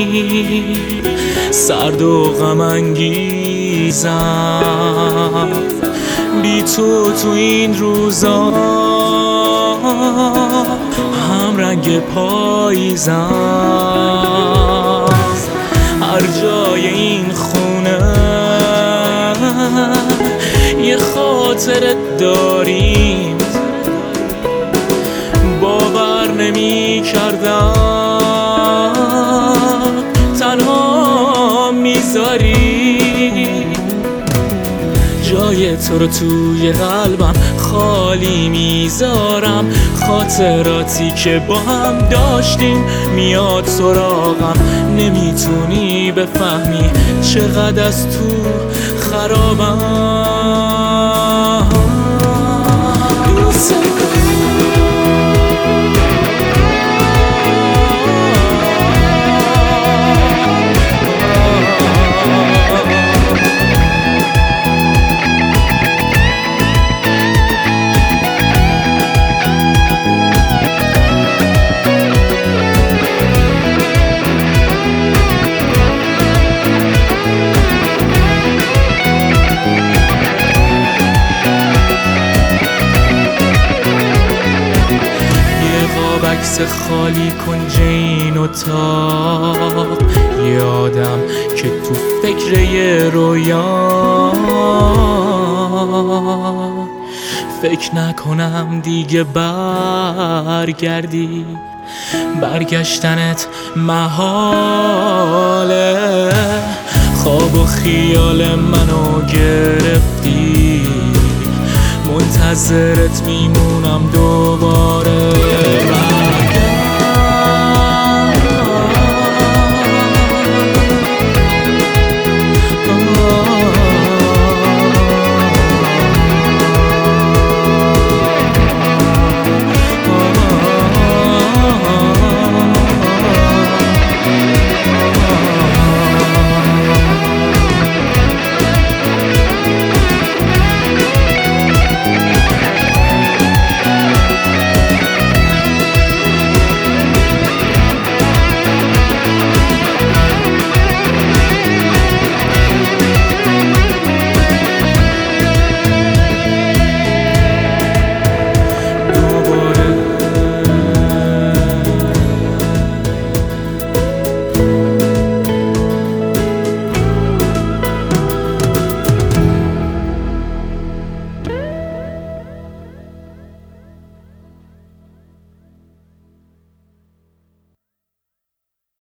سرد و غم انگیزم، بی تو این روزا هم رنگ پاییزم. هر جای این خونه یه خاطره داریم، باور نمی کردم تنها میذاری. جای تو رو توی قلبم خالی میذارم، خاطراتی که با هم داشتیم میاد سراغم. نمیتونی بفهمی چقدر از تو خرابم. دوست عکس خالی کن جین اتاق، یادم که تو فکر یه رویا، فکر نکنم دیگه برگردی، برگشتنت محاله. خواب و خیال منو گرفتی، منتظرت میمونم دوباره.